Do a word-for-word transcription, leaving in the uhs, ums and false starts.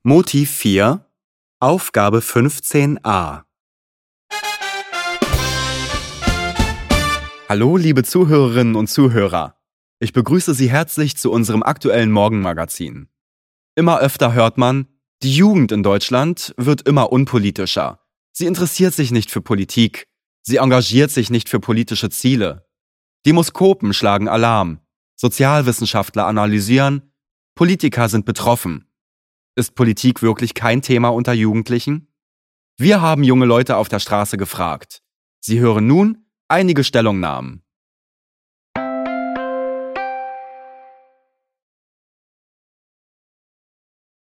Motiv vier, Aufgabe fünfzehn a. Hallo, liebe Zuhörerinnen und Zuhörer. Ich begrüße Sie herzlich zu unserem aktuellen Morgenmagazin. Immer öfter hört man, die Jugend in Deutschland wird immer unpolitischer. Sie interessiert sich nicht für Politik. Sie engagiert sich nicht für politische Ziele. Demoskopen schlagen Alarm. Sozialwissenschaftler analysieren. Politiker sind betroffen. Ist Politik wirklich kein Thema unter Jugendlichen? Wir haben junge Leute auf der Straße gefragt. Sie hören nun einige Stellungnahmen.